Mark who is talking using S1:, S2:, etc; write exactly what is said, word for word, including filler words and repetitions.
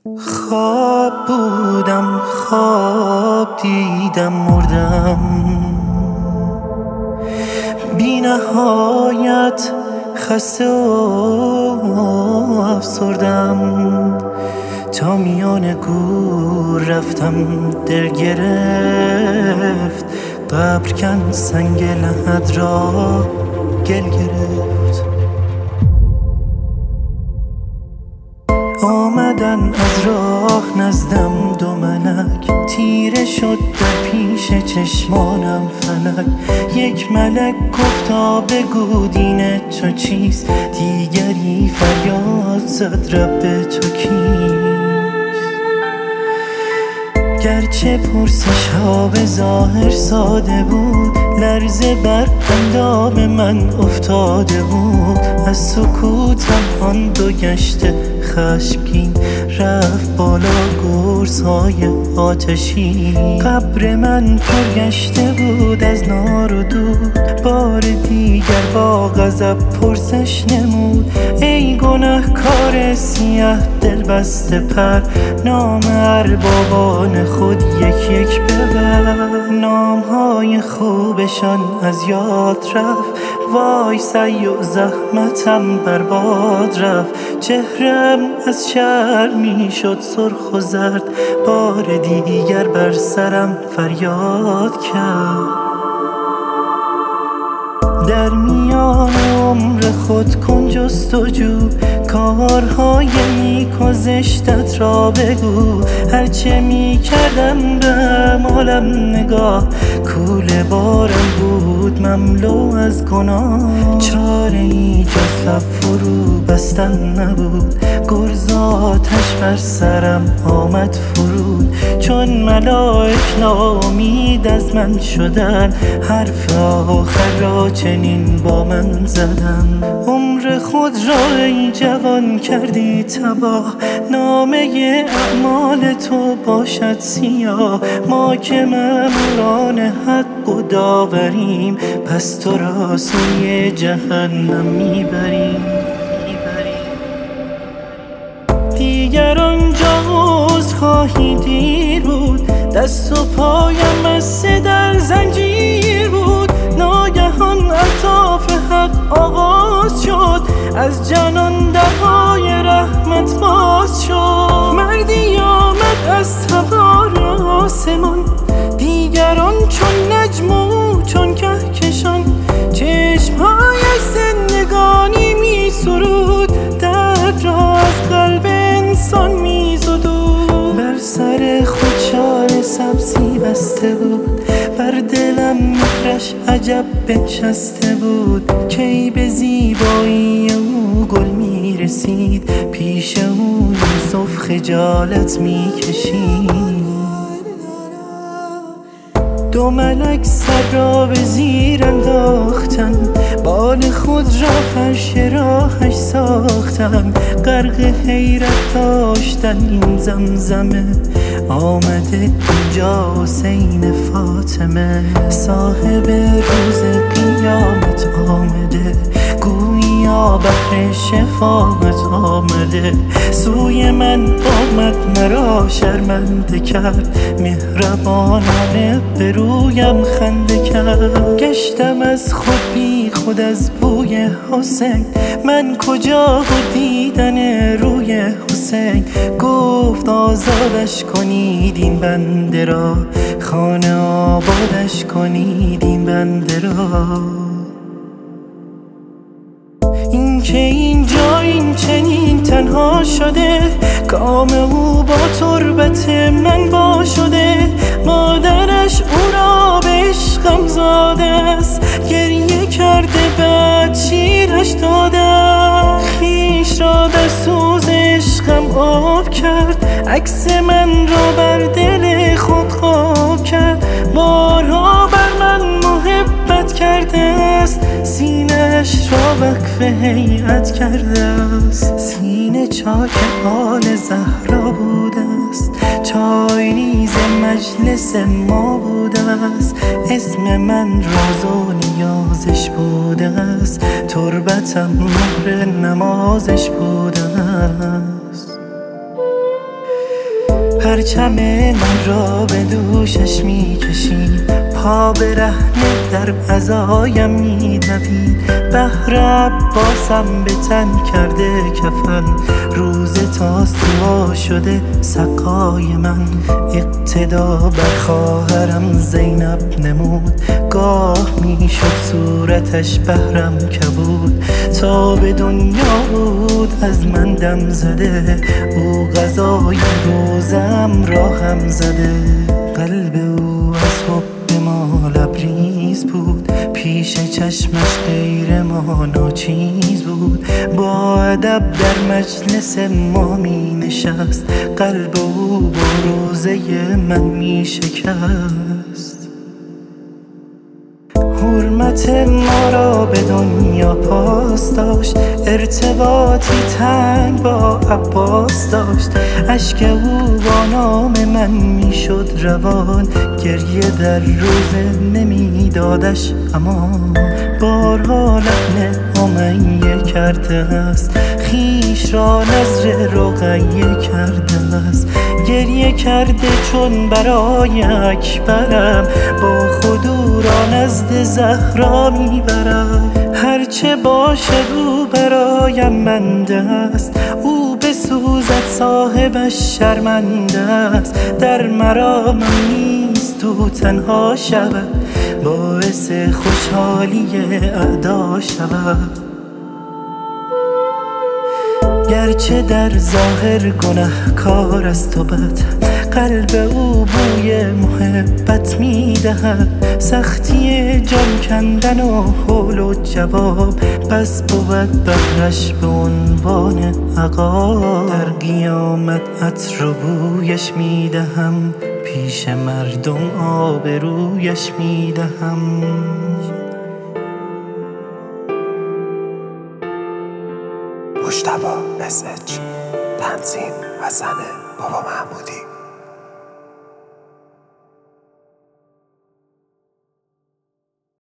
S1: خواب بودم، خواب دیدم، مردم بی نهایت، خسته و افسردم. تا میان گور رفتم، دل گرفت، قبر کن سنگ لحد را گل گرفت. آمدن از راه نزدم دو ملک، تیره شد در پیش چشمانم فلک. یک ملک گفتا بگو دین تو چیست، دیگری فریاد زد رب تو کیست. گرچه پرسش ها به ظاهر ساده بود، لرزه بر اندام من افتاده بود. از سکوتم آن دو گشته خشمگین، رفت بالا گرزهای آتشی. قبر من پر گشته بود از نار و دود، بار دیگر با غضب پرسش نمود. ای گنهکار سیه دل بسته پر، نام اربابان خود یک یک ببر. نامهای خوبشان از یاد رفت، وای سعی و زحمتم برباد رفت. چهرم از شرمی شد سرخ و زرد، بار دیگر بر سرم فریاد کرد. در میان عمر خود کن جستجو، کارهای نیک و زشتت را بگو. هرچه می کردم به اعمالم نگاه، کوله بارم بود مملو از گناه. چاره ای جز لب فرو بستن نبود، گرز آتش بر سرم آمد فرود. چون ملائک ناامید از من شدن، حرف آخر را چنین با من زدن. عمر خود را ای جوان کردی تباه، نامه اعمال تو باشد سیاه. ما که مأموران حق و داوریم، پس تو را سوی جهنم میبریم. دیگر آنجا عذر خواهی دیر بود، دست و پایم بسته در زنجیر بود. ناگهان الطاف حق آغاز شد، از جنان درهای رحمت باز شد. مردی آمد از تبار آسمان، دیگران چون نجم و چون کهکشان. چشمهایش زندگانی می سرود، درد را از قلب انسان می زدود. بر سر خود شال سبزی بسته بود، بر دلم مهرش عجب بنشسته بود. کی به زیبایی او گل می رسید، پیش او یوسف خجالت می کشید. دو ملک سر را به زیر انداختن، بال خود را فرش راهش ساختن. غرق حیرت داشتن این زمزمه، آمده اینجا حسین فاطمه. صاحب روز قیامت آمده، گویا بحر شفاعت آمده. سوی من آمد مرا شرمنده کرد، مهربانانه به رویم خنده کرد. گشتم از خود بی خود از بوی حسین، من کجا و دیدن روی حسین. گفت آزادش کنید این بنده را، خانه آبادش کنید این بنده را. این که اینجا این چنین تنها شده، کام او با تربت من وا شده. مادرش او را به عشقم زاده است، گریه کرده بعد شیرش داده. خویش را در سوز عشقم آب کرد، عکس من را بر دل خود خواب کرد. بارها بر من محبت کرده است، سینه‌اش را وقف هیئت کرده است. سینه چاک آل زهرا بوده است، چای نیز مجلس ما بوده است. اسم من راز و نیازش بوده است، تربتم مهر نمازش بوده است. پرچم من را به دوشش میکشید، پا برهنه در عزایم میدوید. بهر عباسم به تن کرده کفن، روز تاسوعا شده سقای من. اقتدا بر خواهرم زینب نمود، گاه میشد صورتش بهرم کبود. تا به دنیا بود از من دم زده، او غذای روزم را هم زده. قلب او از حب ما لبریز بود، پیش چشمش غیر ما ناچیز بود. با ادب در مجلس ما می نشست، قلب او با روزه من می شکست. حرمت ما را به دنیا پاس داشت، ارتباطی تنگ با عباس داشت. اشک او با نام من میشد روان، گریه در روزه نمیدادش امان. بارها لحن امیه کرده است، خویش را نذر رقیه کرده است. گریه کرده چون برای اکبرم، با خود او را نزد زهرا میبرم. هرچه باشد او برایم بنده است، او بسوزد صاحبش شرمنده است. در مرامم نیست او تنها شود، باعث خوشحالی اعدا شود. گرچه در ظاهر گنهکار است و بد، قلب او بوی محبت میدهد. سختی جان کندن و حول و جواب، بس بود بهرش به عنوان عقاب. در قیامت عطر و بویش میدهم، پیش مردم آبرویش میدهم.
S2: مجتبی اس اچ، تنظیم حسن بابا محمودی.